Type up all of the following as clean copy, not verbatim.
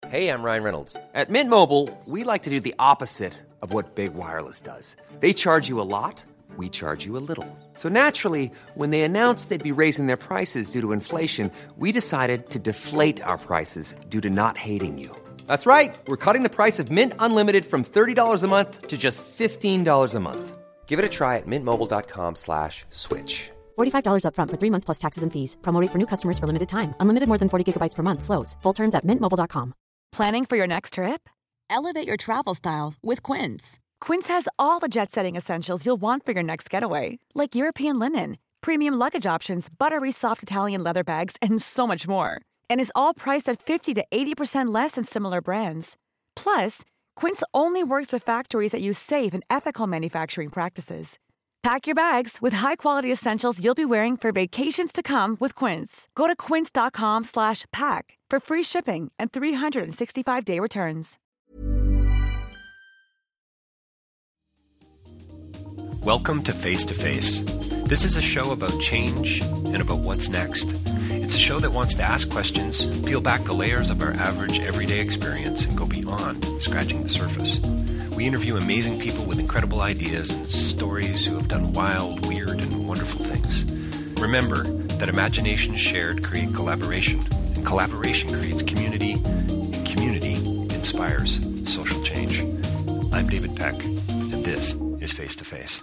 Hey, I'm Ryan Reynolds. At Mint Mobile, we like to do the opposite of what Big Wireless does. They charge you a lot, we charge you a little. So naturally, when they announced they'd be raising their prices due to inflation, we decided to deflate our prices due to not hating you. That's right. We're cutting the price of Mint Unlimited from $30 a month to just $15 a month. Give it a try at mintmobile.com/switch. $45 up front for 3 months plus taxes and fees. Promo rate for new customers for limited time. Unlimited more than 40 gigabytes per month. Slows full terms at mintmobile.com. Planning for your next trip? Elevate your travel style with Quince. Quince has all the jet-setting essentials you'll want for your next getaway, like European linen, premium luggage options, buttery soft Italian leather bags, and so much more. And is all priced at 50 to 80% less than similar brands. Plus, Quince only works with factories that use safe and ethical manufacturing practices. Pack your bags with high-quality essentials you'll be wearing for vacations to come with Quince. Go to quince.com/pack for free shipping and 365-day returns. Welcome to Face to Face. This is a show about change and about what's next. It's a show that wants to ask questions, peel back the layers of our average everyday experience, and go beyond scratching the surface. We interview amazing people with incredible ideas and stories who have done wild, weird, and wonderful things. Remember that imagination shared creates collaboration, and collaboration creates community, and community inspires social change. I'm David Peck, and this is Face to Face.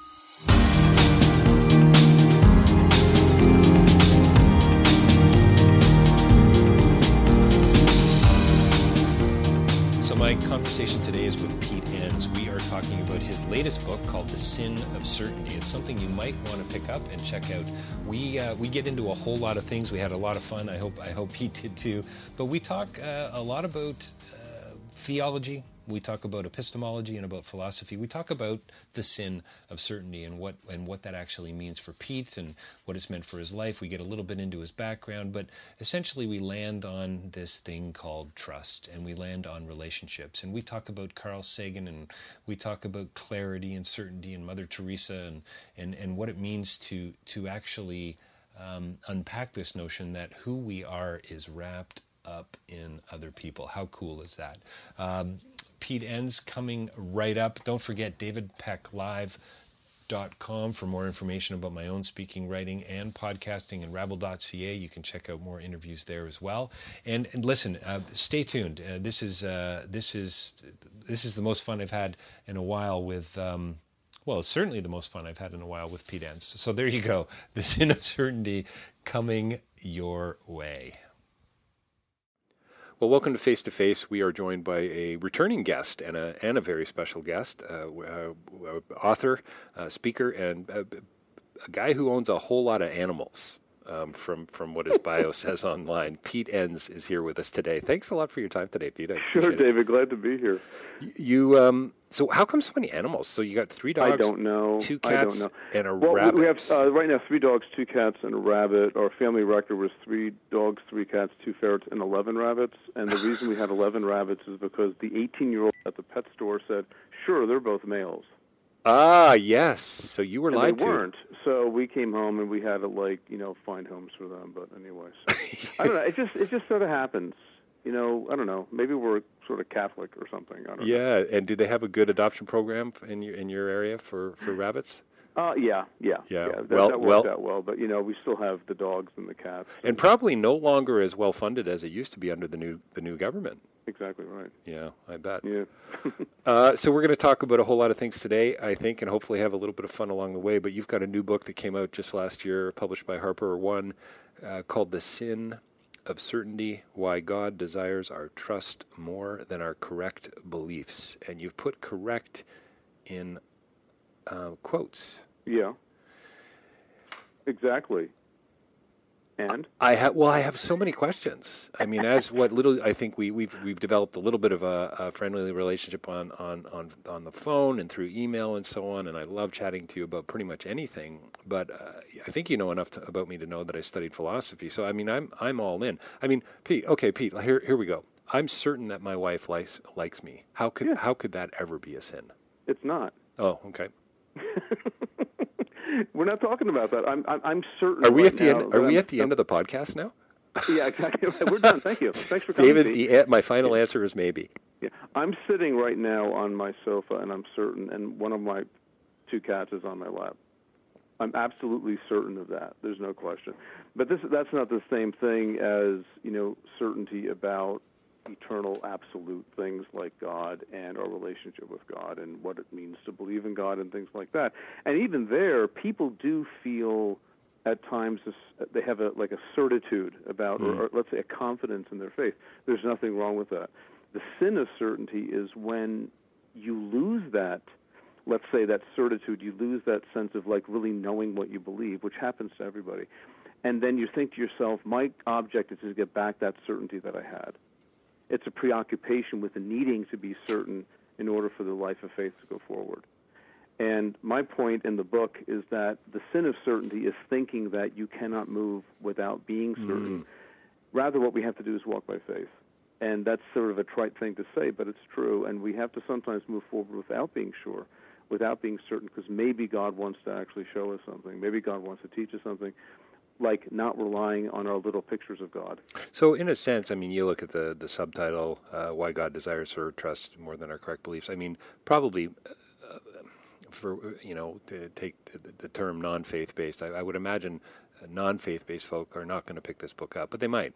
So my conversation today is with Pete Enns. We are talking about his latest book called The Sin of Certainty. It's something you might want to pick up and check out. We get into a whole lot of things. We had a lot of fun. I hope Pete did too. But we talk a lot about theology. We talk about epistemology and about philosophy. We talk about the sin of certainty and what that actually means for Pete and what it's meant for his life. We get a little bit into his background, but essentially we land on this thing called trust, and we land on relationships. And we talk about Carl Sagan, and we talk about clarity and certainty and Mother Teresa and what it means to actually unpack this notion that who we are is wrapped up in other people. How cool is that? Pete Enns coming right up. Don't forget davidpecklive.com for more information about my own speaking, writing, and podcasting, and rabble.ca. You can check out more interviews there as well. And listen, stay tuned. This is the most fun I've had in a while with. Well, certainly the most fun I've had in a while with Pete Enns. So there you go. The Sin of Certainty coming your way. Well, welcome to Face to Face. We are joined by a returning guest and a very special guest, author, speaker, and a guy who owns a whole lot of animals. From what his bio says online, Pete Enns is here with us today. Thanks a lot for your time today, Pete. Sure, David. Glad to be here. You so how come so many animals? So you got 3 dogs, I don't know. 2 cats, and a rabbit. rabbit. We have right now 3 dogs, 2 cats, and a rabbit. Our family record was 3 dogs, 3 cats, 2 ferrets, and 11 rabbits. And the reason we had 11 rabbits is because the 18-year-old at the pet store said, "Sure, they're both males." Ah, yes. So you were lied to. They weren't. So we came home and we had to find homes for them. But anyway, so, I don't know. It just sort of happens. I don't know. Maybe we're sort of Catholic or something. I don't know. Yeah. And do they have a good adoption program in your area for rabbits? Yeah. That worked out well. But we still have the dogs and the cats. And probably no longer as well funded as it used to be under the new government. Exactly right. Yeah, I bet. Yeah. So we're going to talk about a whole lot of things today, I think, and hopefully have a little bit of fun along the way. But you've got a new book that came out just last year, published by Harper One, called The Sin of Certainty, Why God Desires Our Trust More Than Our Correct Beliefs. And you've put correct in quotes. Yeah. Exactly. And I have so many questions. I mean, as what little I think we've developed a little bit of a friendly relationship on the phone and through email and so on. And I love chatting to you about pretty much anything. But I think you know enough about me to know that I studied philosophy. So I mean, I'm all in. I mean, Pete. Okay, Pete. Here we go. I'm certain that my wife likes me. How could that ever be a sin? It's not. Oh, okay. We're not talking about that. I'm certain. Are we at the end? Are we at the end of the podcast now? Yeah, exactly. We're done. Thank you. Thanks for coming. David, my final answer is maybe. Yeah, I'm sitting right now on my sofa, and I'm certain, and one of my 2 cats is on my lap. I'm absolutely certain of that. There's no question. But that's not the same thing as, certainty about eternal, absolute things like God and our relationship with God and what it means to believe in God and things like that. And even there, people do feel at times they have a certitude about, or let's say a confidence in their faith. There's nothing wrong with that. The sin of certainty is when you lose that, let's say that certitude, you lose that sense of really knowing what you believe, which happens to everybody. And then you think to yourself, my object is to get back that certainty that I had. It's a preoccupation with the needing to be certain in order for the life of faith to go forward. And my point in the book is that the sin of certainty is thinking that you cannot move without being certain. Rather, what we have to do is walk by faith. And that's sort of a trite thing to say, but it's true. And we have to sometimes move forward without being sure, without being certain, because maybe God wants to actually show us something. Maybe God wants to teach us something, like not relying on our little pictures of God. So in a sense, you look at the subtitle, Why God Desires Our Trust More Than Our Correct Beliefs. Probably to take the term non-faith-based, I would imagine non-faith-based folk are not going to pick this book up, but they might.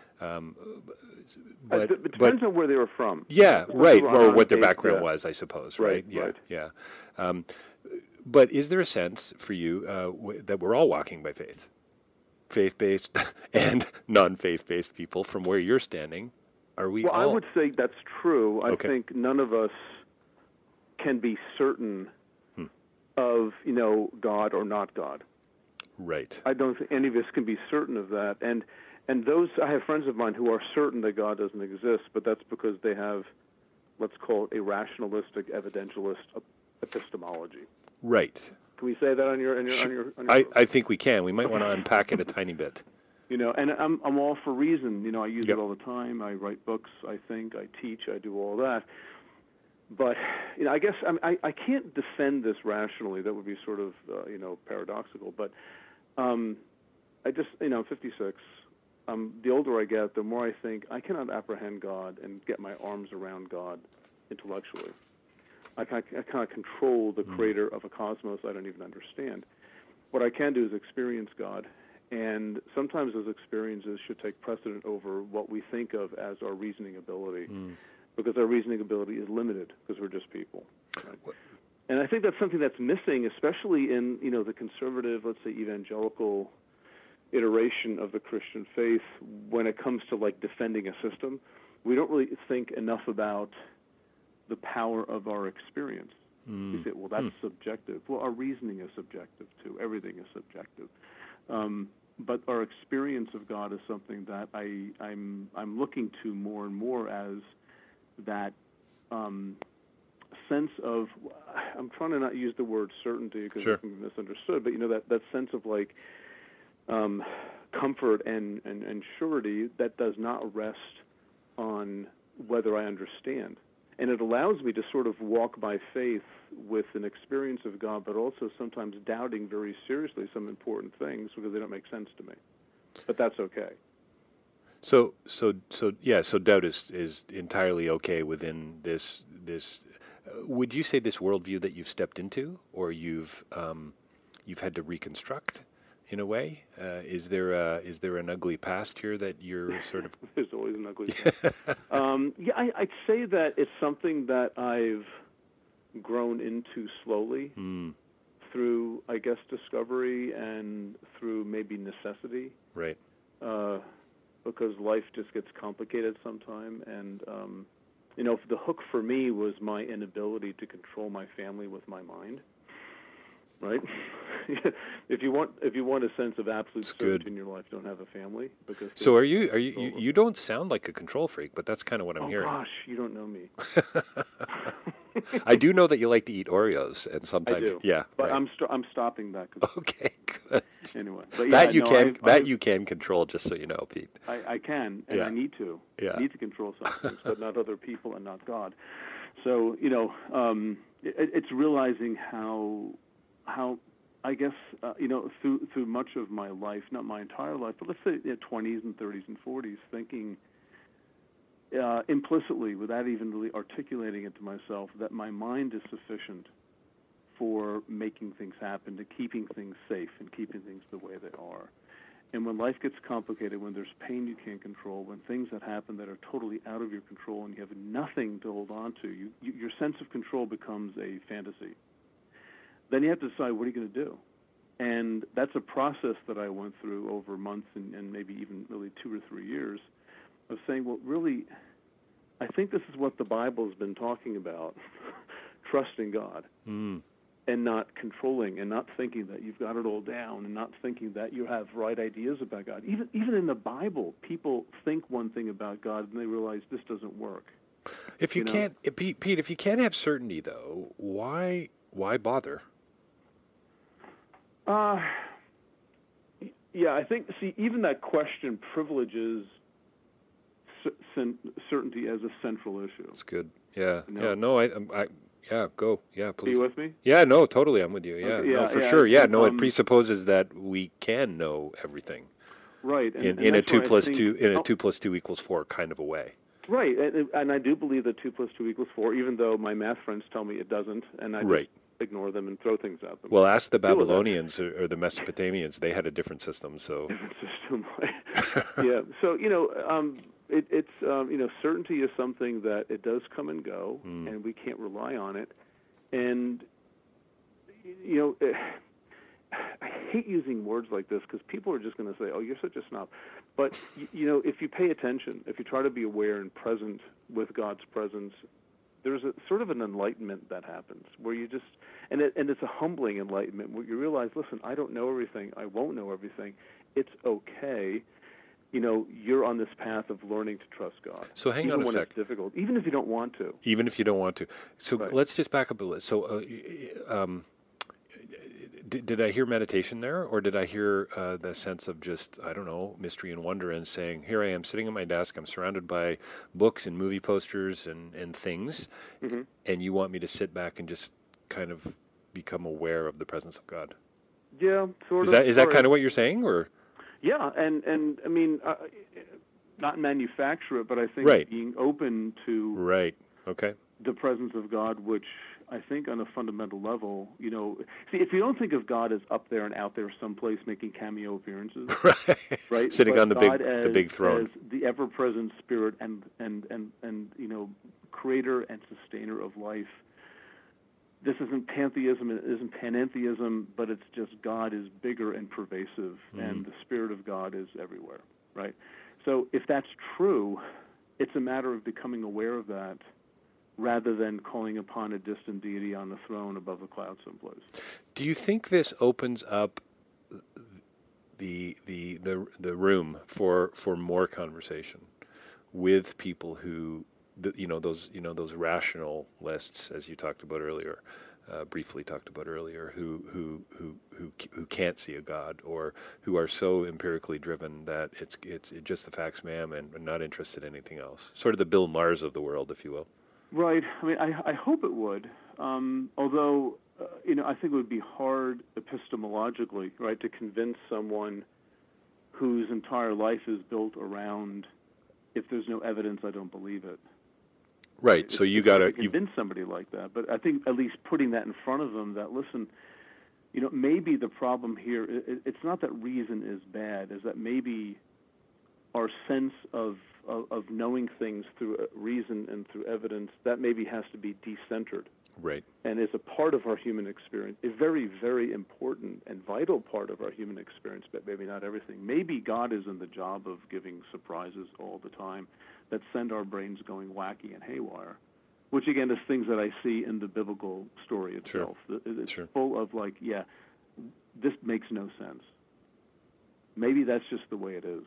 But it depends on where they were from. Yeah, right, or what their background was, I suppose, right? Yeah. But is there a sense for you that we're all walking by faith? Faith-based and non-faith-based people, from where you're standing, are we all? I would say that's true. I think none of us can be certain of, God or not God. Right. I don't think any of us can be certain of that. And those, I have friends of mine who are certain that God doesn't exist, but that's because they have, let's call it a rationalistic, evidentialist epistemology. Right. Can we say that on your I think we can. We might want to unpack it a tiny bit. And I'm all for reason. I use it all the time. I write books. I think. I teach. I do all that. But I guess I can't defend this rationally. That would be sort of paradoxical. But I just I'm 56. The older I get, the more I think I cannot apprehend God and get my arms around God intellectually. I cannot control the creator of a cosmos I don't even understand. What I can do is experience God, and sometimes those experiences should take precedent over what we think of as our reasoning ability, because our reasoning ability is limited, because we're just people. Right? And I think that's something that's missing, especially in the conservative, let's say evangelical iteration of the Christian faith when it comes to defending a system. We don't really think enough about the power of our experience. You say, well, that's subjective. Well, our reasoning is subjective, too. Everything is subjective. But our experience of God is something that I'm looking to more and more as that sense of, I'm trying to not use the word certainty because it can be misunderstood, but that sense of comfort and surety that does not rest on whether I understand. And it allows me to sort of walk by faith with an experience of God, but also sometimes doubting very seriously some important things because they don't make sense to me. But that's okay. So doubt is entirely okay within this. Would you say this worldview that you've stepped into, or you've had to reconstruct? In a way, is there an ugly past here that you're sort of? There's always an ugly past. I'd say that it's something that I've grown into slowly through, I guess, discovery and through maybe necessity. Right. Because life just gets complicated sometime, and the hook for me was my inability to control my family with my mind. Right? If you want a sense of absolute certainty in your life, don't have a family. Because so are you? You don't sound like a control freak, but that's kind of what I'm hearing. Oh gosh, you don't know me. I do know that you like to eat Oreos, and sometimes I do. Yeah, but right. I'm stopping that. Okay, good. Anyway, you can control, just so you know, Pete. I can, and I need to. Yeah. I need to control some things, but not other people and not God. So it's realizing how I guess, through much of my life, not my entire life, but let's say 20s and 30s and 40s, thinking implicitly, without even really articulating it to myself, that my mind is sufficient for making things happen, to keeping things safe and keeping things the way they are. And when life gets complicated, when there's pain you can't control, when things that happen that are totally out of your control and you have nothing to hold on to, your sense of control becomes a fantasy. Then you have to decide, what are you going to do? And that's a process that I went through over months and maybe even really 2 or 3 years of saying, well, really, I think this is what the Bible has been talking about, trusting God and not controlling and not thinking that you've got it all down and not thinking that you have right ideas about God. Even in the Bible, people think one thing about God and they realize this doesn't work. If you can't, Pete, if you can't have certainty, though, why bother? Yeah, I think, even that question privileges certainty as a central issue. That's good. Yeah. Yeah, no, go. Yeah, please. Are you with me? Yeah, no, totally, I'm with you. Yeah, okay, no, for sure. Yeah, no, it presupposes that we can know everything. Right. In a 2 plus 2, in a 2 plus 2 equals 4 kind of a way. Right, and I do believe that 2 plus 2 equals 4, even though my math friends tell me it doesn't, and I just ignore them and throw things at them. Well, ask the Babylonians or the Mesopotamians. They had a different system, so... Different system, yeah. So, it's certainty is something that it does come and go, and we can't rely on it. And, I hate using words like this because people are just going to say, oh, you're such a snob. But, if you pay attention, if you try to be aware and present with God's presence, there's a sort of an enlightenment that happens where you just, and it's a humbling enlightenment where you realize, listen, I don't know everything. I won't know everything. It's okay. You're on this path of learning to trust God. So hang on a sec. Even when it's difficult, even if you don't want to. Even if you don't want to. So let's just back up a little. So did I hear meditation there, or did I hear the sense of just, I don't know, mystery and wonder and saying, here I am sitting at my desk, I'm surrounded by books and movie posters and things, and you want me to sit back and just kind of become aware of the presence of God? Yeah, sort of. Is that kind of what you're saying, or? Yeah, and I mean, not manufacture it, but I think being open to the presence of God, which I think on a fundamental level, if you don't think of God as up there and out there someplace making cameo appearances, right? Sitting but on the big throne, as the ever-present Spirit and creator and sustainer of life. This isn't pantheism, it isn't panentheism, but it's just God is bigger and pervasive, and the Spirit of God is everywhere, right? So if that's true, it's a matter of becoming aware of that rather than calling upon a distant deity on the throne above a cloud someplace. Do you think this opens up the room for more conversation with people who those rationalists, as you talked about earlier, briefly talked about earlier, who can't see a God, or who are so empirically driven that it's just the facts, ma'am, and not interested in anything else? Sort of the Bill Maher's of the world, if you will. Right. I mean, I hope it would. Although, I think it would be hard epistemologically, right, to convince someone whose entire life is built around, if there's no evidence, I don't believe it. Right. So you got to convince somebody like that. But I think at least putting that in front of them, that listen, maybe the problem here, it's not that reason is bad, is that maybe our sense of knowing things through reason and through evidence, that maybe has to be decentered. Right. And is a part of our human experience, a very, very important and vital part of our human experience, but maybe not everything. Maybe God is in the job of giving surprises all the time that send our brains going wacky and haywire, which, again, is things that I see in the biblical story itself. Sure. It's full of, this makes no sense. Maybe that's just the way it is.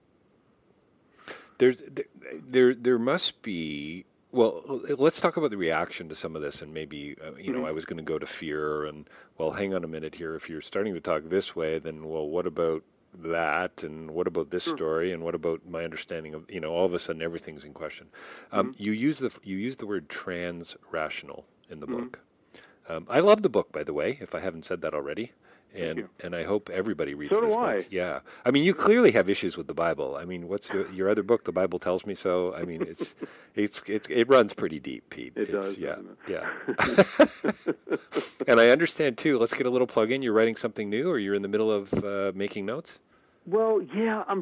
There must be. Well, let's talk about the reaction to some of this, and maybe I was going to go to fear, and hang on a minute here. If you're starting to talk this way, then what about that, and what about this story, and what about my understanding of all of a sudden everything's in question. You use the word trans-rational in the book. I love the book, by the way, if I haven't said that already. And I hope everybody reads So do this I. book. Yeah. I mean, you clearly have issues with the Bible. I mean, what's your other book, The Bible Tells Me So? I mean, it runs pretty deep, Pete. It does, Yeah. doesn't Yeah. And I understand, too, let's get a little plug in. You're writing something new, or you're in the middle of making notes? Well, yeah, I'm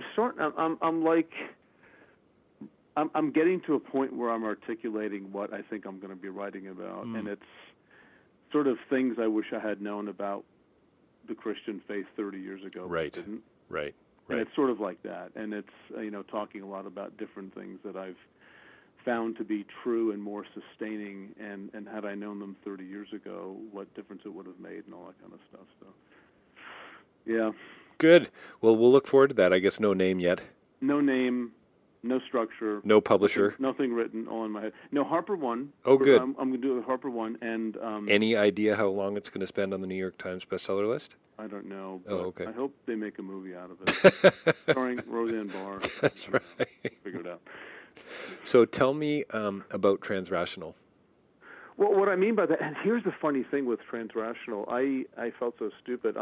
getting to a point where I'm articulating what I think I'm going to be writing about, and it's sort of things I wish I had known about the Christian faith 30 years ago. Right. But didn't. Right. And it's sort of like that, and it's talking a lot about different things that I've found to be true and more sustaining, and had I known them 30 years ago, what difference it would have made, and all that kind of stuff. So, yeah. Good. Well, we'll look forward to that. I guess no name yet. No name, no structure. No publisher. Nothing written, all in my head. No, Harper One. Oh, good. I'm going to do it with Harper One. And any idea how long it's going to spend on the New York Times bestseller list? I don't know. Oh, okay. I hope they make a movie out of it. Starring Roseanne Barr. That's right. Figure it out. So tell me about Transrational. Well, what I mean by that, and here's the funny thing with Transrational, I felt so stupid.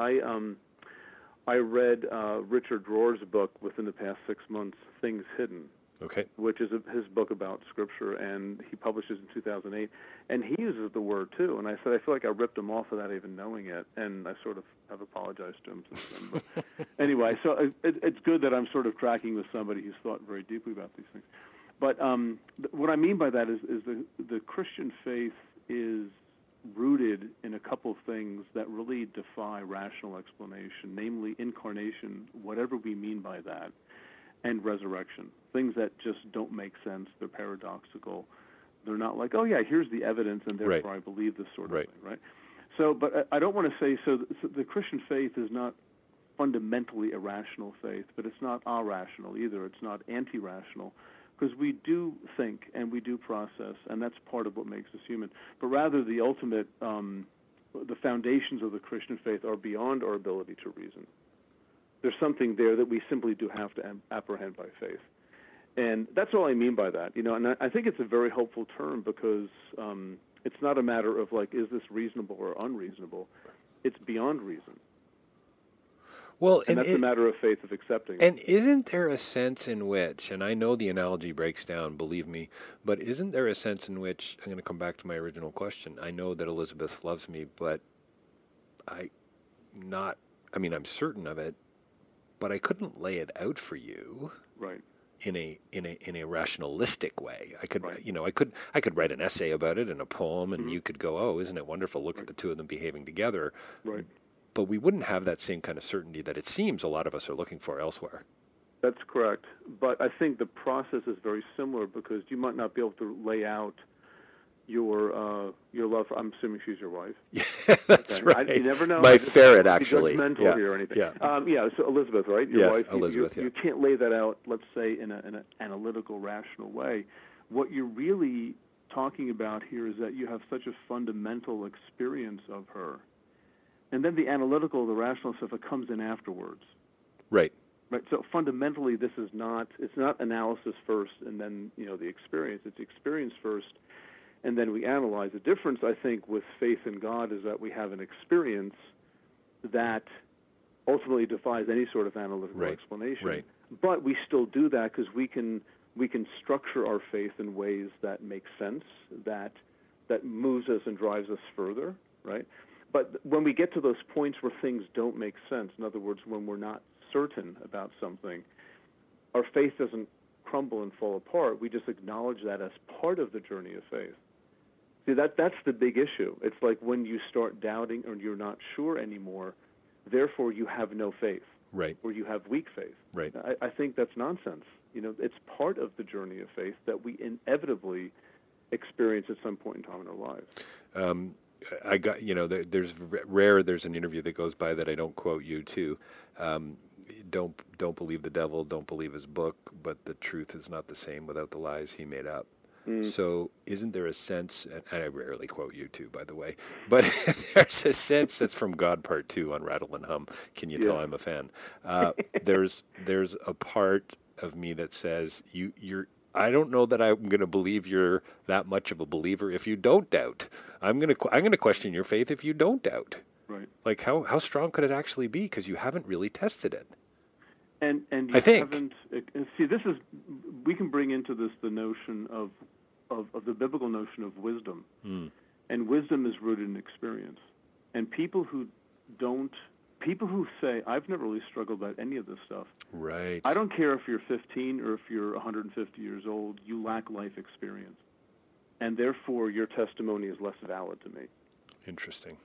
I read Richard Rohr's book within the past 6 months, Things Hidden. Okay. Which is his book about Scripture, and he publishes in 2008. And he uses the word, too. And I said, I feel like I ripped him off without even knowing it, and I sort of have apologized to him since then. But anyway, so it's good that I'm sort of tracking with somebody who's thought very deeply about these things. But what I mean by that is the Christian faith is rooted in a couple of things that really defy rational explanation, namely incarnation, whatever we mean by that, and resurrection, things that just don't make sense. They're paradoxical. They're not like, oh, yeah, here's the evidence, and therefore I believe this sort of thing, right? So, but I don't want to say, so the Christian faith is not fundamentally a rational faith, but it's not irrational either. It's not anti-rational, because we do think and we do process, and that's part of what makes us human. But rather, the ultimate, the foundations of the Christian faith are beyond our ability to reason. There's something there that we simply do have to apprehend by faith. And that's all I mean by that. And I think it's a very hopeful term because it's not a matter of, like, is this reasonable or unreasonable? It's beyond reason. Well, and that's a matter of faith, of accepting. And isn't there a sense in which, and I know the analogy breaks down, believe me, but isn't there a sense in which, I'm going to come back to my original question, I know that Elizabeth loves me, but I'm certain of it, but I couldn't lay it out for you. Right. In a rationalistic way. I could, I could write an essay about it in a poem, and you could go, "Oh, isn't it wonderful? Look at the two of them behaving together." Right. But we wouldn't have that same kind of certainty that it seems a lot of us are looking for elsewhere. That's correct. But I think the process is very similar because you might not be able to lay out your love for, I'm assuming she's your wife. Yeah, that's right. You never know. My ferret, actually. Judgmental here or anything. Yeah. So Elizabeth, right? Your wife. Elizabeth. You can't lay that out, let's say, in an analytical, rational way. What you're really talking about here is that you have such a fundamental experience of her, and then the analytical, the rational stuff, it comes in afterwards. Right. Right. So fundamentally, it's not analysis first and then the experience. It's experience first. And then we analyze. The difference, I think, with faith in God is that we have an experience that ultimately defies any sort of analytical explanation. Right. But we still do that because we can structure our faith in ways that make sense, that moves us and drives us further, right? But when we get to those points where things don't make sense, in other words, when we're not certain about something, our faith doesn't crumble and fall apart. We just acknowledge that as part of the journey of faith. See, that's the big issue. It's like when you start doubting or you're not sure anymore, therefore you have no faith. Right. Or you have weak faith. Right. I think that's nonsense. It's part of the journey of faith that we inevitably experience at some point in time in our lives. I got, there's an interview that goes by that I don't quote you too. Don't believe the devil, don't believe his book, but the truth is not the same without the lies he made up. So isn't there a sense, and I rarely quote you too, by the way, but there's a sense that's from God Part 2 on Rattle and Hum. Can you tell I'm a fan? There's a part of me that says I don't know that I'm going to believe you're that much of a believer if you don't doubt. I'm going to question your faith if you don't doubt. Right. Like, how strong could it actually be? Because you haven't really tested it. And you I think. haven't. See, we can bring into this the notion of the biblical notion of wisdom, and wisdom is rooted in experience. And people who say, I've never really struggled about any of this stuff. Right. I don't care if you're 15 or if you're 150 years old, you lack life experience. And therefore, your testimony is less valid to me. Interesting.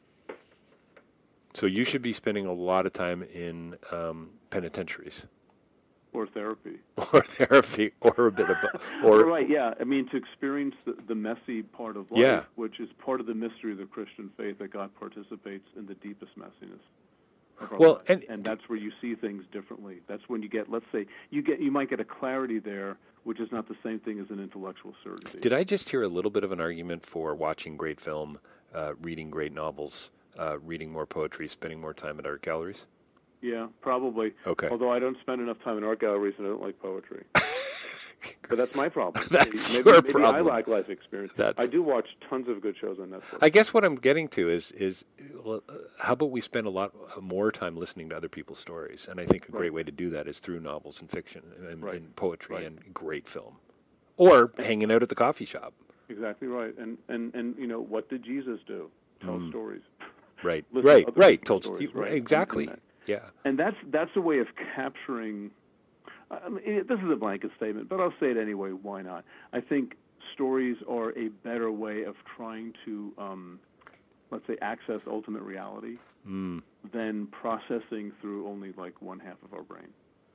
So you should be spending a lot of time in penitentiaries. Or therapy. Or therapy, or a bit of... Right, yeah. I mean, to experience the messy part of life, which is part of the mystery of the Christian faith, that God participates in the deepest messiness of our life. And that's where you see things differently. That's when you get, let's say, you might get a clarity there, which is not the same thing as an intellectual certainty. Did I just hear a little bit of an argument for watching great film, reading great novels, reading more poetry, spending more time at art galleries? Yeah, probably. Okay. Although I don't spend enough time in art galleries and I don't like poetry. But that's my problem. That's maybe your problem. I lack life experience. I do watch tons of good shows on Netflix. I guess what I'm getting to is how about we spend a lot more time listening to other people's stories? And I think a great way to do that is through novels and fiction and poetry and great film. Or hanging out at the coffee shop. Exactly right. And you know, what did Jesus do? Tell stories. Right. Told stories. Exactly. Yeah. And that's a way of capturing. I mean, this is a blanket statement, but I'll say it anyway. Why not? I think stories are a better way of trying to, let's say, access ultimate reality than processing through only like one half of our brain.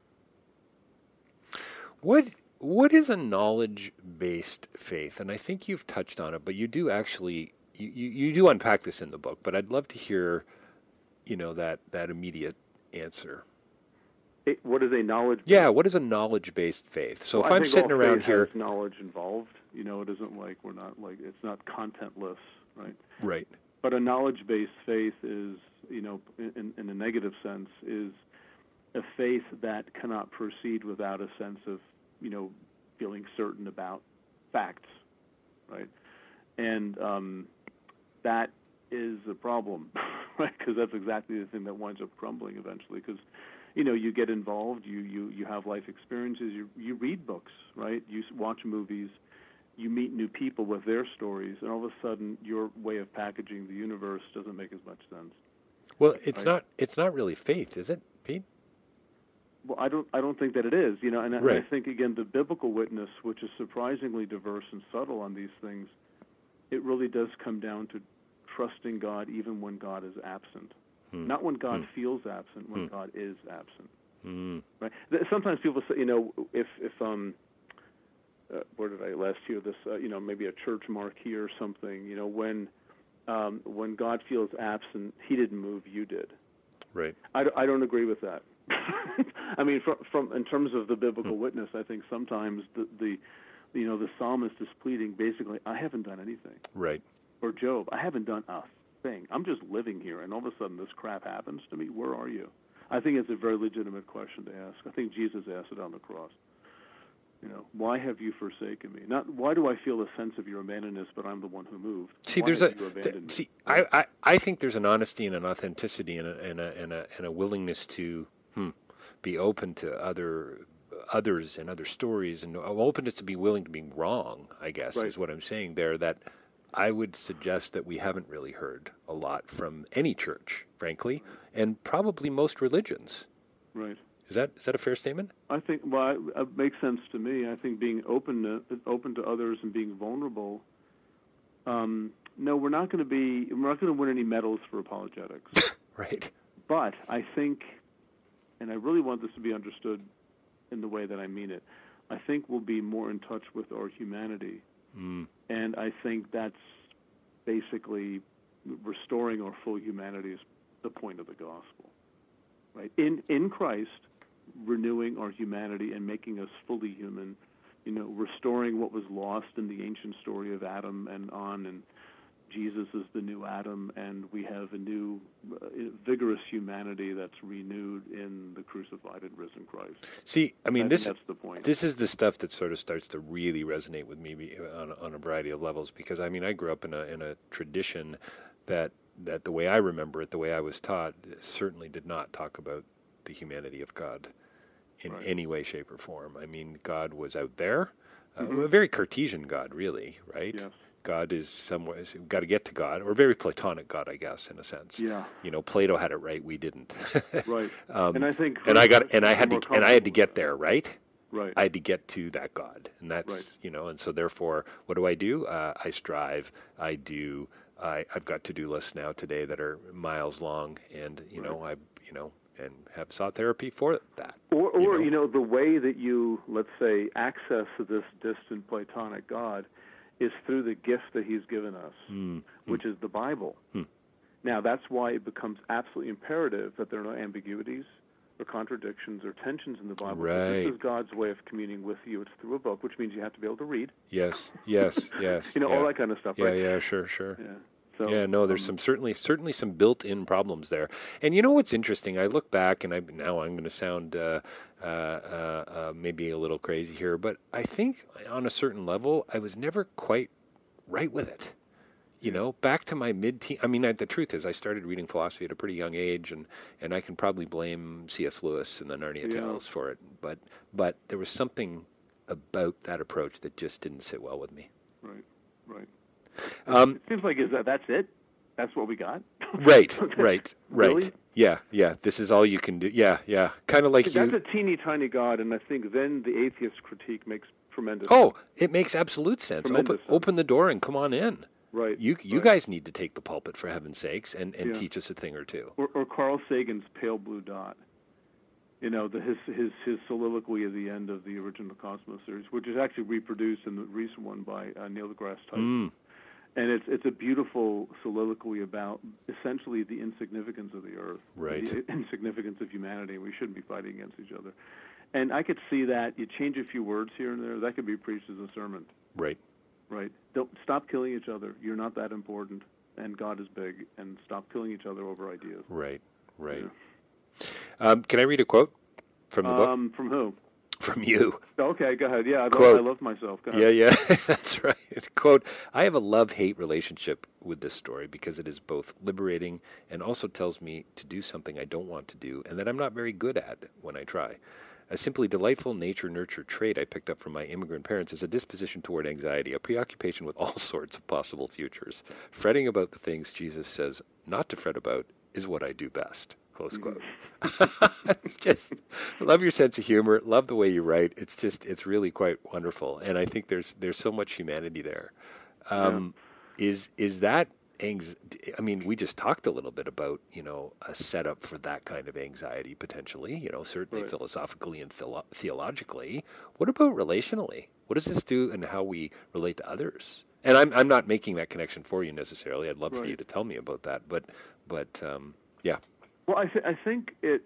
What is a knowledge-based faith? And I think you've touched on it, but you do actually you do unpack this in the book. But I'd love to hear, that immediate answer. What is a knowledge? Yeah, what is a knowledge-based faith? So if I'm sitting around here, has knowledge involved. It isn't like it's not contentless, right? Right. But a knowledge-based faith is, in a negative sense, is a faith that cannot proceed without a sense of, feeling certain about facts, right? And that is a problem, right? Because that's exactly the thing that winds up crumbling eventually. Because you get involved, you have life experiences, you read books, right? You watch movies, you meet new people with their stories, and all of a sudden your way of packaging the universe doesn't make as much sense. Well, it's not really faith, is it, Pete? Well, I don't think that it is, and I think again the biblical witness, which is surprisingly diverse and subtle on these things, it really does come down to trusting God even when God is absent. Not when God feels absent, when God is absent. Right? Sometimes people say, if where did I last hear this? Maybe a church marquee or something. When God feels absent, He didn't move, you did. Right. I don't agree with that. I mean, from in terms of the biblical witness, I think sometimes the psalmist is pleading basically, I haven't done anything. Right. Or Job, I haven't done a thing. I'm just living here, and all of a sudden this crap happens to me. Where are you? I think it's a very legitimate question to ask. I think Jesus asked it on the cross. Why have you forsaken me? Not why do I feel a sense of your abandonedness, but I'm the one who moved. See, I think there's an honesty and an authenticity and a willingness to be open to others and other stories, and openness to be willing to be wrong, I guess, is what I'm saying there, that I would suggest that we haven't really heard a lot from any church, frankly, and probably most religions. Right. Is that a fair statement? I think, it makes sense to me. I think being open to others and being vulnerable. No, we're not going to win any medals for apologetics. Right. But I think, and I really want this to be understood in the way that I mean it, I think we'll be more in touch with our humanity. And I think that's basically restoring our full humanity is the point of the gospel. Right? In Christ, renewing our humanity and making us fully human, restoring what was lost in the ancient story of Adam and Jesus is the new Adam, and we have a new, vigorous humanity that's renewed in the crucified and risen Christ. See, I mean, that's the point. This is the stuff that sort of starts to really resonate with me on a variety of levels, because, I mean, I grew up in a tradition that that the way I remember it, the way I was taught, certainly did not talk about the humanity of God in any way, shape, or form. I mean, God was out there, a very Cartesian God, really, right? Yes. God is somewhere, we've got to get to God, or very Platonic God, I guess, in a sense. Yeah. You know, Plato had it right, we didn't. Right. And I think, and I had to get there, right? Right. I had to get to that God, and that's Right. you know, and so therefore, what do? I strive. I've got to-do lists now today that are miles long, and and have sought therapy for that. Or the way that you, let's say, access this distant Platonic God is through the gift that he's given us, which is the Bible. Now, that's why it becomes absolutely imperative that there are no ambiguities or contradictions or tensions in the Bible. Right. This is God's way of communing with you. It's through a book, which means you have to be able to read. Yes. All that kind of stuff, yeah, right? Yeah, sure. Yeah. So, There's some certainly some built-in problems there. And you know what's interesting? I look back, and I'm going to sound maybe a little crazy here, but I think on a certain level, I was never quite right with it. You know, back to my mid-teen. I mean, the truth is, I started reading philosophy at a pretty young age, and I can probably blame C.S. Lewis and the Narnia Tales for it. But there was something about that approach that just didn't sit well with me. Right. It seems like that's it. That's what we got. Right. Really? Yeah. This is all you can do. Yeah. Kind of like that's a teeny tiny God, and I think then the atheist critique makes tremendous. Oh, it makes absolute sense. Tremendous Open the door and come on in. Right. You guys need to take the pulpit, for heaven's sakes, and teach us a thing or two. Or Carl Sagan's Pale Blue Dot. You know, his soliloquy at the end of the original Cosmos series, which is actually reproduced in the recent one by Neil deGrasse Tyson. And it's a beautiful soliloquy about essentially the insignificance of the Earth, right? The insignificance of humanity. We shouldn't be fighting against each other. And I could see that. You change a few words here and there, that could be preached as a sermon. Right. Don't stop killing each other. You're not that important, and God is big. And stop killing each other over ideas. Right. Yeah. Can I read a quote from the book? From who? From you. Okay, go ahead. Yeah, I love myself. Go ahead. Yeah, that's right. Quote, I have a love-hate relationship with this story because it is both liberating and also tells me to do something I don't want to do and that I'm not very good at when I try. A simply delightful nature-nurture trait I picked up from my immigrant parents is a disposition toward anxiety, a preoccupation with all sorts of possible futures. Fretting about the things Jesus says not to fret about is what I do best. Close quote. It's just, I love your sense of humor, love the way you write. It's really quite wonderful. And I think there's so much humanity there. Is that I mean, we just talked a little bit about, a setup for that kind of anxiety potentially, certainly philosophically and theologically. What about relationally? What does this do and how we relate to others? And I'm not making that connection for you necessarily. I'd love for you to tell me about that. But yeah. Well, I think it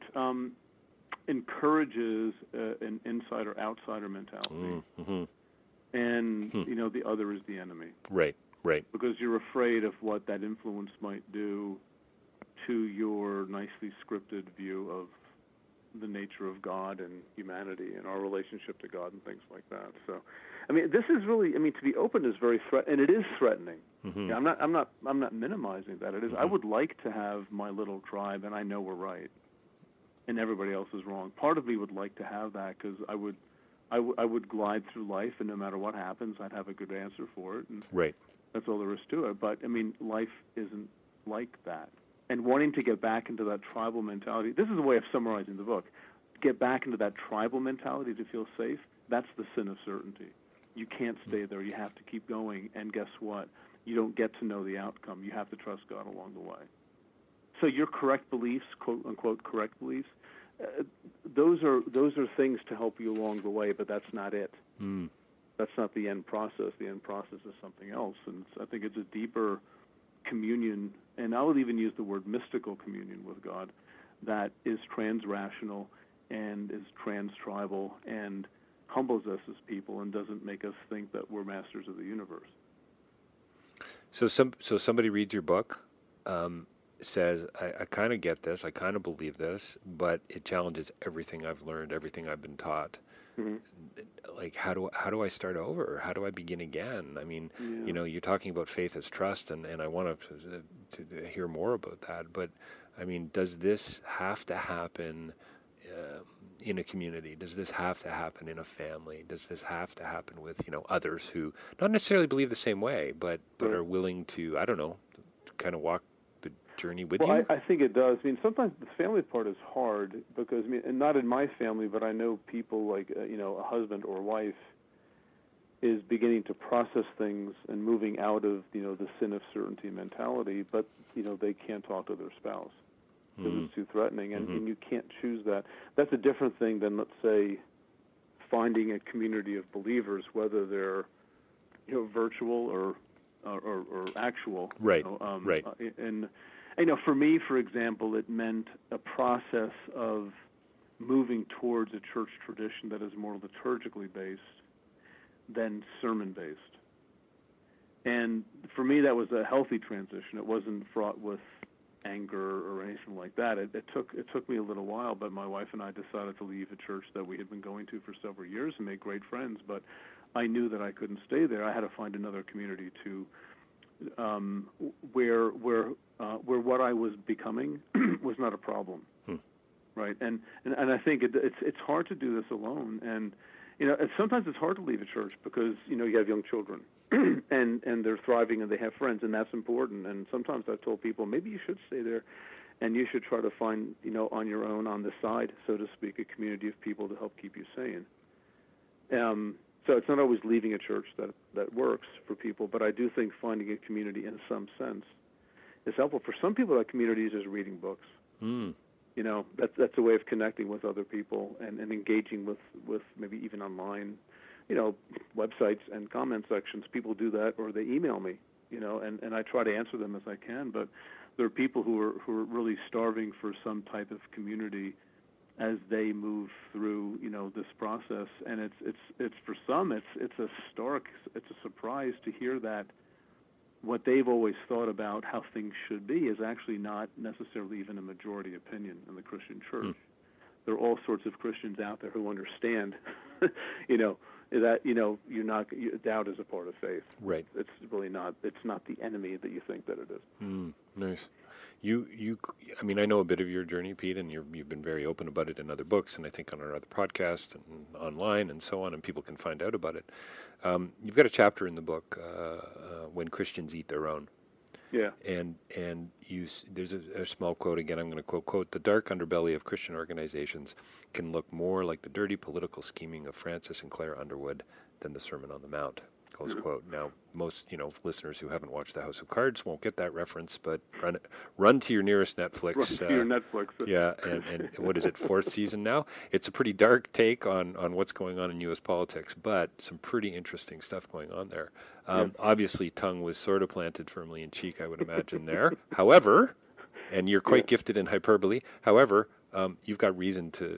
encourages an insider-outsider mentality. And, the other is the enemy. Right. Because you're afraid of what that influence might do to your nicely scripted view of the nature of God and humanity and our relationship to God and things like that. So, I mean, this is really, to be open is very and it is threatening. Yeah, I'm not minimizing that. It is. I would like to have my little tribe, and I know we're right, and everybody else is wrong. Part of me would like to have that because I would glide through life, and no matter what happens, I'd have a good answer for it. And that's all there is to it. But, life isn't like that. And wanting to get back into that tribal mentality, this is a way of summarizing the book. Get back into that tribal mentality to feel safe, that's the sin of certainty. You can't stay there. You have to keep going. And guess what? You don't get to know the outcome. You have to trust God along the way. So your correct beliefs, quote-unquote correct beliefs, those are things to help you along the way, but that's not it. That's not the end process. The end process is something else. And I think it's a deeper communion, and I would even use the word mystical communion with God, that is trans-rational and is trans-tribal and humbles us as people and doesn't make us think that we're masters of the universe. So somebody reads your book, says, I kind of get this, I kind of believe this, but it challenges everything I've learned, everything I've been taught. Like, how do I start over? How do I begin again? I mean, you're talking about faith as trust, and I want to hear more about that. But I mean, does this have to happen in a community? Does this have to happen in a family? Does this have to happen with others who not necessarily believe the same way, but are willing to, I don't know, kind of walk the journey with you? I think it does. I mean, sometimes the family part is hard because, I mean, and not in my family, but I know people like, a husband or wife is beginning to process things and moving out of, the sin of certainty mentality, but, they can't talk to their spouse because it's too threatening, and you can't choose that. That's a different thing than, let's say, finding a community of believers, whether they're, virtual or actual. Right, right. And for me, for example, it meant a process of moving towards a church tradition that is more liturgically based than sermon-based. And for me, that was a healthy transition. It wasn't fraught with anger or anything like that. It took me a little while, but my wife and I decided to leave a church that we had been going to for several years and make great friends, but I knew that I couldn't stay there. I had to find another community to where what I was becoming was not a problem, right? And I think it's hard to do this alone, and sometimes it's hard to leave a church because you have young children and they're thriving and they have friends, and that's important. And sometimes I've told people maybe you should stay there, and you should try to find on your own, on the side, so to speak, a community of people to help keep you sane. So it's not always leaving a church that works for people, but I do think finding a community in some sense is helpful. For some people, that community is just reading books. That's a way of connecting with other people and engaging with maybe even online, websites and comment sections. People do that, or they email me, and I try to answer them as I can. But there are people who are really starving for some type of community as they move through, this process, and it's for some it's a surprise to hear that what they've always thought about how things should be is actually not necessarily even a majority opinion in the Christian church. There are all sorts of Christians out there who understand, that doubt is a part of faith. Right. It's really not. It's not the enemy that you think that it is. Nice. I mean, I know a bit of your journey, Pete, and you've been very open about it in other books, and I think on our other podcast and online and so on, and people can find out about it. You've got a chapter in the book, When Christians Eat Their Own. Yeah. And there's a small quote, again, I'm going to quote, "The dark underbelly of Christian organizations can look more like the dirty political scheming of Francis and Claire Underwood than the Sermon on the Mount." Close quote. Now, most listeners who haven't watched The House of Cards won't get that reference, but run to your nearest Netflix. Run to your Netflix. Yeah, and what is it, 4th season now? It's a pretty dark take on what's going on in U.S. politics, but some pretty interesting stuff going on there. Obviously, tongue was sort of planted firmly in cheek, I would imagine there. However, and you're quite gifted in hyperbole. However, you've got reason to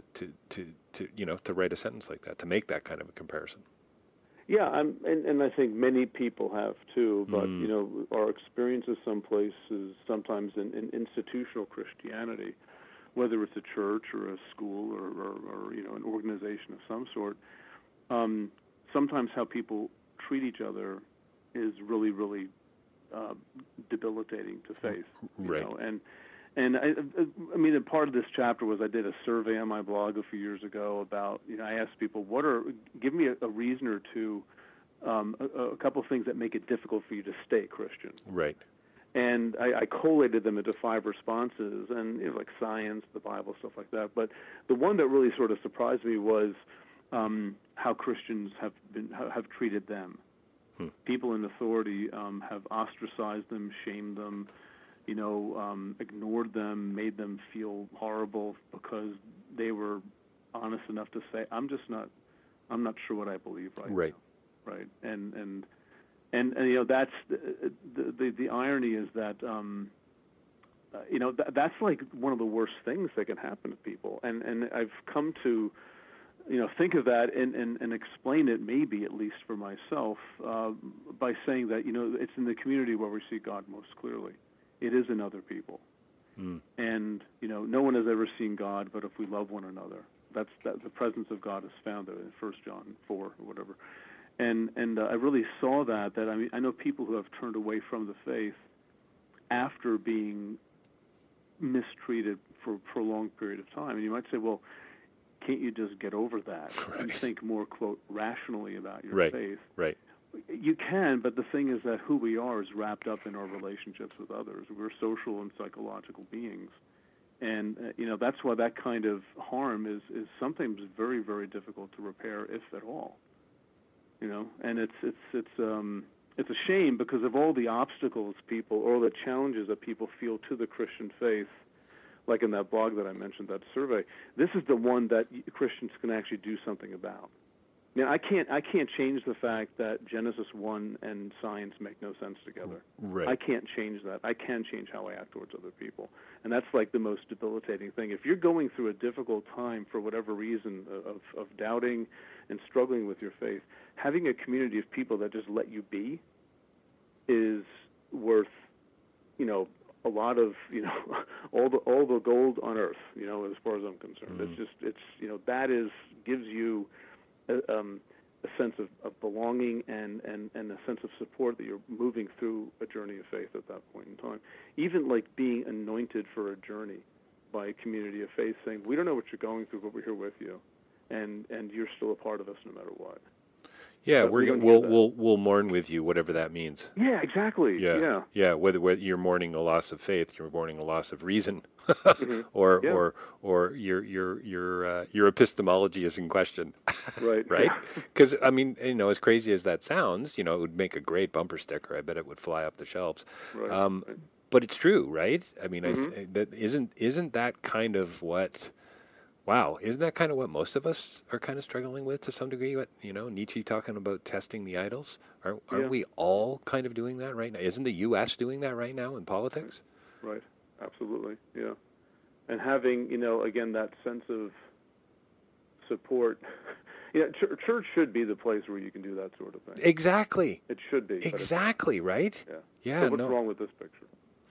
write a sentence like that, to make that kind of a comparison. Yeah, and I think many people have too. But our experiences some places, sometimes in institutional Christianity, whether it's a church or a school or an organization of some sort, sometimes how people treat each other is really, really debilitating to faith. Right. And I mean, a part of this chapter was I did a survey on my blog a few years ago about, I asked people, give me a reason or two, a couple of things that make it difficult for you to stay Christian. Right. And I collated them into 5 responses, and like science, the Bible, stuff like that. But the one that really sort of surprised me was how Christians have treated them. People in authority have ostracized them, shamed them, ignored them, made them feel horrible because they were honest enough to say, I'm not sure what I believe right now. Right. And that's the irony is that, that's like one of the worst things that can happen to people. And I've come to, think of that and explain it maybe, at least for myself, by saying that, it's in the community where we see God most clearly. It is in other people. And, no one has ever seen God, but if we love one another, the presence of God is found there in 1 John 4 or whatever. And I really saw that I mean, I know people who have turned away from the faith after being mistreated for a prolonged period of time. And you might say, well, can't you just get over that and think more, quote, rationally about your faith? Right. You can, but the thing is that who we are is wrapped up in our relationships with others. We're social and psychological beings. And, that's why that kind of harm is sometimes very, very difficult to repair, if at all. And it's a shame because of all the obstacles all the challenges that people feel to the Christian faith, like in that blog that I mentioned, that survey. This is the one that Christians can actually do something about. Now, I can't change the fact that Genesis 1 and science make no sense together. Right. I can't change that. I can change how I act towards other people. And that's like the most debilitating thing. If you're going through a difficult time for whatever reason of doubting and struggling with your faith, having a community of people that just let you be is worth, a lot of, all the gold on earth, as far as I'm concerned. That gives you a sense of belonging and a sense of support that you're moving through a journey of faith at that point in time. Even like being anointed for a journey by a community of faith, saying, we don't know what you're going through, but we're here with you, and you're still a part of us no matter what. Yeah, we'll mourn with you, whatever that means. Yeah, exactly. Yeah. Whether you're mourning a loss of faith, you're mourning a loss of reason, mm-hmm. or your epistemology is in question. Right. Right. Because as crazy as that sounds, it would make a great bumper sticker. I bet it would fly off the shelves. Right. But it's true, right? I mean, mm-hmm. that isn't that kind of what. Wow, isn't that kind of what most of us are kind of struggling with to some degree? What Nietzsche talking about testing the idols? Aren't we all kind of doing that right now? Isn't the U.S. doing that right now in politics? Right, absolutely, yeah. And having again that sense of support. Church should be the place where you can do that sort of thing. Exactly. It should be. Exactly, right? Yeah. So what's wrong with this picture?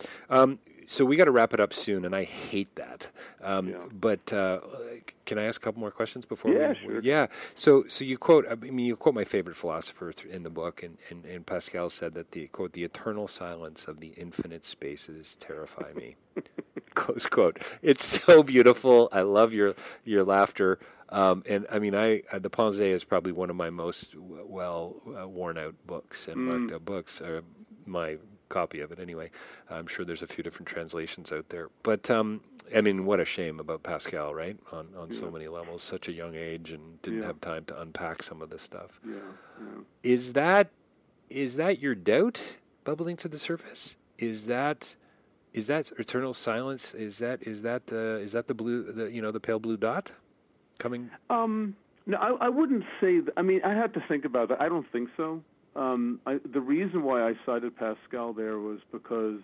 So we got to wrap it up soon, and I hate that. But can I ask a couple more questions before? Sure. Yeah. So you quote. You quote my favorite philosopher in the book, and Pascal said that the quote, "The eternal silence of the infinite spaces terrify me." Close quote. It's so beautiful. I love your laughter. And the Pensée is probably one of my most worn out books and marked up books. My copy of it anyway. I'm sure there's a few different translations out there. But what a shame about Pascal, right? On so many levels, such a young age, and didn't have time to unpack some of this stuff. Yeah. Is that your doubt bubbling to the surface? Is that eternal silence? Is that the blue, the pale blue dot coming? No, I wouldn't say that. I had to think about that. I don't think so. The reason why I cited Pascal there was because,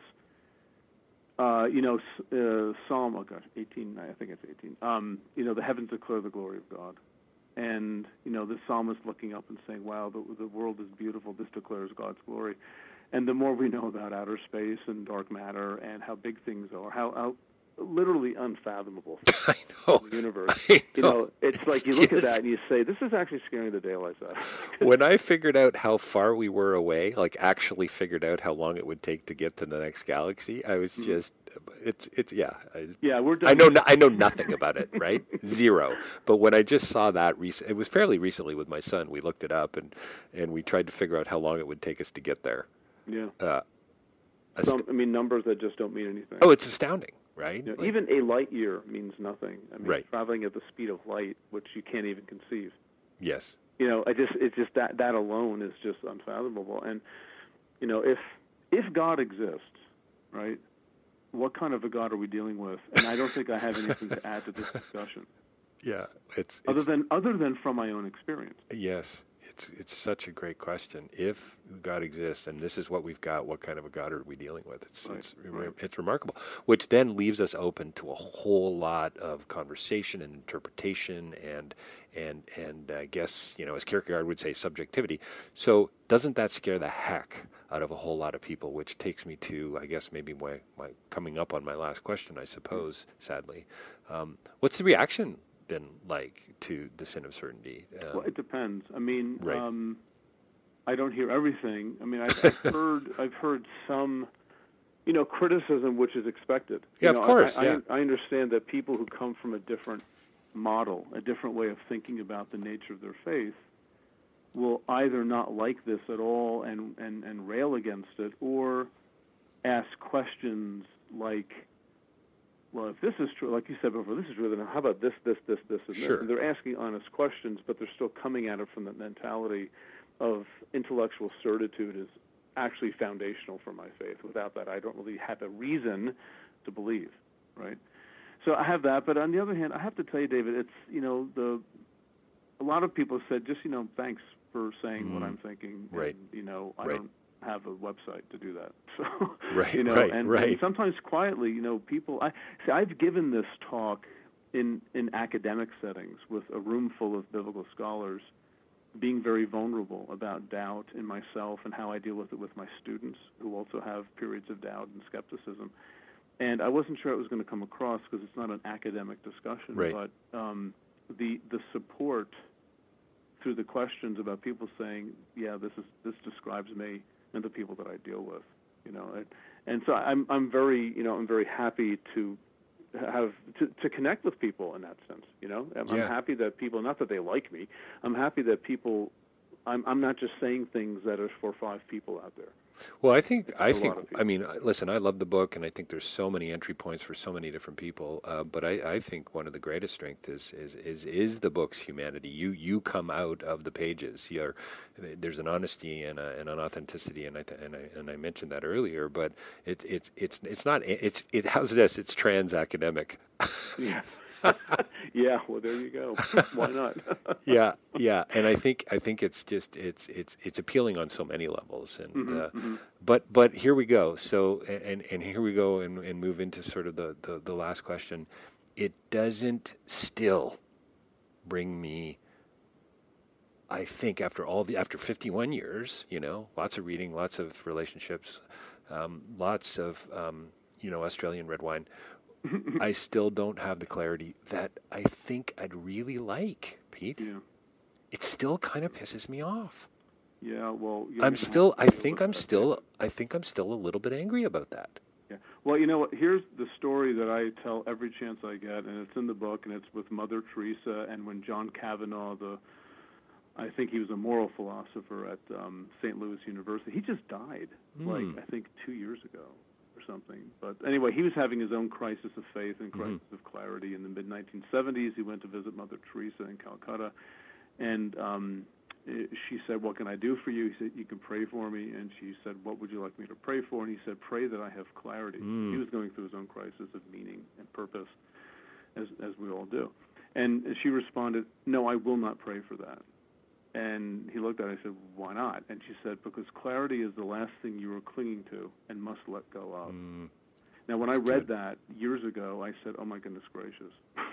Psalm, 18, I think it's 18, the heavens declare the glory of God. And, the psalmist looking up and saying, wow, the world is beautiful, this declares God's glory. And the more we know about outer space and dark matter and how big things are, how literally unfathomable I know. in the universe. I know. It's like you look at that and you say, this is actually scaring the daylights out. When I figured out how far we were away, like actually figured out how long it would take to get to the next galaxy, I was just, we're done. I know nothing about it, right? Zero. But when I just saw that, it was fairly recently with my son. We looked it up and we tried to figure out how long it would take us to get there. Yeah. Numbers that just don't mean anything. Oh, it's astounding. Right? Even a light year means nothing. Right. Traveling at the speed of light, which you can't even conceive. Yes. It's just that alone is just unfathomable. And, if God exists, right, what kind of a God are we dealing with? And I don't think I have anything to add to this discussion. Yeah. It's other than from my own experience. Yes. It's such a great question. If God exists and this is what we've got, what kind of a God are we dealing with? It's remarkable, which then leaves us open to a whole lot of conversation and interpretation and I guess, as Kierkegaard would say, subjectivity. So doesn't that scare the heck out of a whole lot of people, which takes me to, I guess, maybe my coming up on my last question, I suppose, sadly. What's the reaction been like to the sin of certainty? Well, it depends. I Right. don't hear everything. I've heard some, criticism, which is expected. Yeah, of course. I understand that people who come from a different model, a different way of thinking about the nature of their faith, will either not like this at all and rail against it, or ask questions like, well, if this is true, like you said before, this is true, then how about this, and this? And they're asking honest questions, but they're still coming at it from the mentality of intellectual certitude is actually foundational for my faith. Without that, I don't really have a reason to believe, right? So I have that, but on the other hand, I have to tell you, David, it's, a lot of people said, just, thanks for saying what I'm thinking. Right. And, I don't have a website to do that. So, right, and sometimes quietly, people, I've given this talk in academic settings with a room full of biblical scholars, being very vulnerable about doubt in myself and how I deal with it with my students who also have periods of doubt and skepticism. And I wasn't sure it was going to come across because it's not an academic discussion, but the support through the questions about people saying, yeah, this describes me and the people that I deal with, and so I'm very happy to have to connect with people in that sense, I'm happy that people, not that they like me, I'm happy that people, I'm not just saying things that are for 5 people out there. Well, I mean, listen, I love the book, and I think there's so many entry points for so many different people. But I think one of the greatest strengths is the book's humanity. You come out of the pages. There's an honesty and an authenticity, and I mentioned that earlier. But it's not. How's this? It's trans academic. Yeah. Yeah, well, there you go. Why not? yeah, and I think it's just it's appealing on so many levels, and but here we go. So and here we go and move into sort of the last question. It doesn't still bring me. I think after 51 years, lots of reading, lots of relationships, lots of Australian red wine. I still don't have the clarity that I think I'd really like, Pete. Yeah. It still kind of pisses me off. Yeah, well, I think I'm still a little bit angry about that. Yeah. Well, you know what? Here's the story that I tell every chance I get, and it's in the book, and it's with Mother Teresa, and when John Kavanaugh, I think he was a moral philosopher at St. Louis University. He just died, I think 2 years ago. Something. But anyway, he was having his own crisis of faith and crisis of clarity in the mid-1970s. He went to visit Mother Teresa in Calcutta, and she said, what can I do for you? He said, you can pray for me. And she said, what would you like me to pray for? And he said, pray that I have clarity. He was going through his own crisis of meaning and purpose, as we all do. And she responded, no, I will not pray for that. And he looked at her and said, why not? And she said, because clarity is the last thing you are clinging to and must let go of. Now, when I read that years ago, I said, oh, my goodness gracious.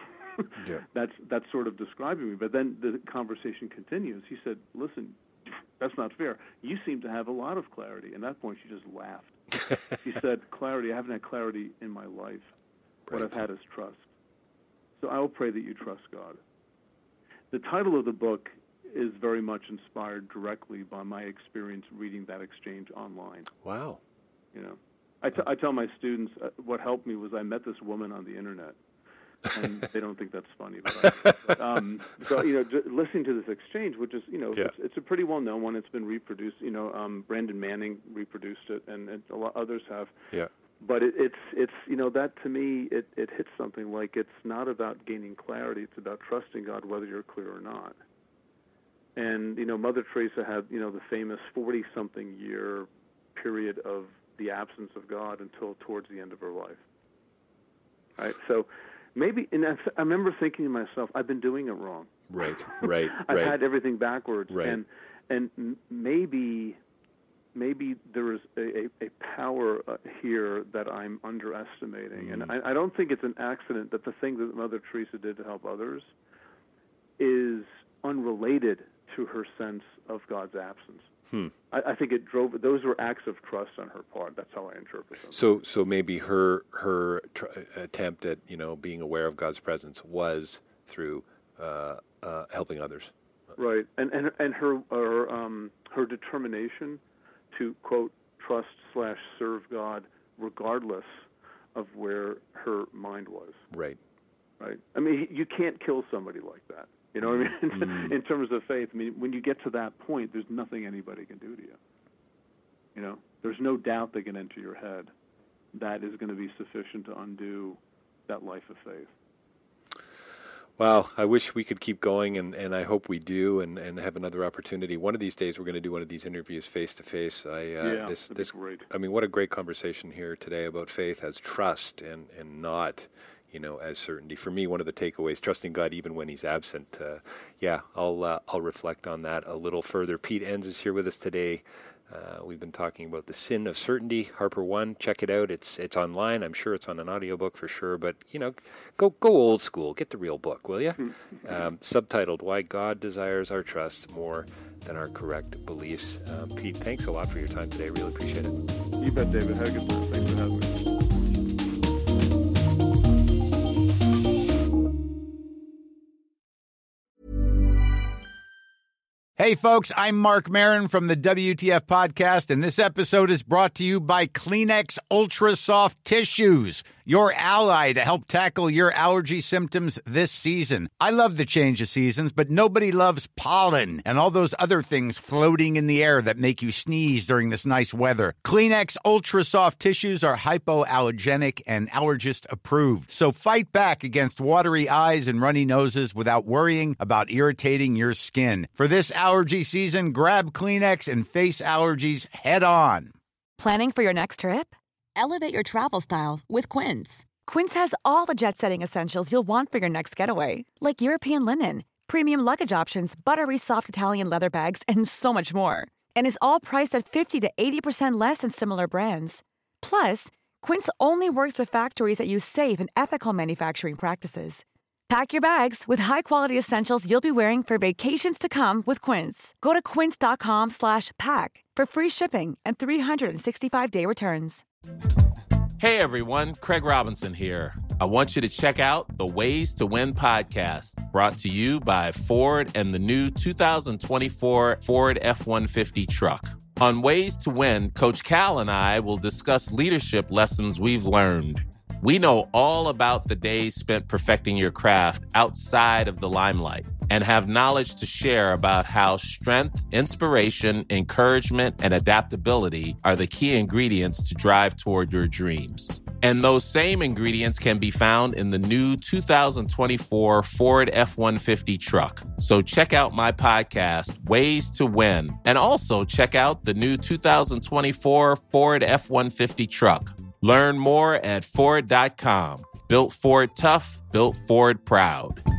That's sort of describing me. But then the conversation continues. He said, listen, that's not fair. You seem to have a lot of clarity. And at that point, she just laughed. She said, clarity, I haven't had clarity in my life. What I've had is trust. So I will pray that you trust God. The title of the book is very much inspired directly by my experience reading that exchange online. Wow. I tell my students what helped me was I met this woman on the internet, and they don't think that's funny. But so listening to this exchange, which is it's a pretty well known one. It's been reproduced. Brandon Manning reproduced it, and a lot others have. Yeah. But it's that to me it hits something like it's not about gaining clarity. It's about trusting God whether you're clear or not. And, Mother Teresa had, the famous 40-something year period of the absence of God until towards the end of her life. Right? So maybe, and I remember thinking to myself, I've been doing it wrong. Right. I've had everything backwards. Right. And maybe there is a power here that I'm underestimating. And I don't think it's an accident that the thing that Mother Teresa did to help others is unrelated to her sense of God's absence. I think it drove. Those were acts of trust on her part. That's how I interpret them. So maybe her attempt at being aware of God's presence was through helping others. Right, and her determination to quote trust/serve God regardless of where her mind was. Right. Right. I mean, you can't kill somebody like that. You know what I mean? In terms of faith, I mean, when you get to that point, there's nothing anybody can do to you. You know, there's no doubt that can enter your head that is going to be sufficient to undo that life of faith. Well, I wish we could keep going, and I hope we do, and have another opportunity. One of these days, we're going to do one of these interviews face to face. That'd be great. I mean, what a great conversation here today about faith as trust and not, as certainty. For me, one of the takeaways, trusting God even when He's absent. I'll reflect on that a little further. Pete Enns is here with us today. We've been talking about The Sin of Certainty, Harper One. Check it out. It's online. I'm sure it's on an audiobook for sure. But, go old school. Get the real book, will you? Subtitled, Why God Desires Our Trust More Than Our Correct Beliefs. Pete, thanks a lot for your time today. Really appreciate it. You bet, David. Have a good one. Thanks for having me. Hey, folks, I'm Mark Maron from the WTF Podcast, and this episode is brought to you by Kleenex Ultra Soft Tissues, your ally to help tackle your allergy symptoms this season. I love the change of seasons, but nobody loves pollen and all those other things floating in the air that make you sneeze during this nice weather. Kleenex Ultra Soft Tissues are hypoallergenic and allergist approved, so fight back against watery eyes and runny noses without worrying about irritating your skin. For this allergy season, grab Kleenex and face allergies head on. Planning for your next trip? Elevate your travel style with Quince. Quince has all the jet-setting essentials you'll want for your next getaway, like European linen, premium luggage options, buttery soft Italian leather bags, and so much more. And is all priced at 50 to 80% less than similar brands. Plus, Quince only works with factories that use safe and ethical manufacturing practices. Pack your bags with high-quality essentials you'll be wearing for vacations to come with Quince. Go to quince.com/pack for free shipping and 365-day returns. Hey everyone, Craig Robinson here. I want you to check out the Ways to Win podcast, brought to you by Ford and the new 2024 Ford F-150 truck. On Ways to Win, Coach Cal and I will discuss leadership lessons we've learned. We know all about the days spent perfecting your craft outside of the limelight and have knowledge to share about how strength, inspiration, encouragement, and adaptability are the key ingredients to drive toward your dreams. And those same ingredients can be found in the new 2024 Ford F-150 truck. So check out my podcast, Ways to Win, and also check out the new 2024 Ford F-150 truck. Learn more at Ford.com. Built Ford tough, built Ford proud.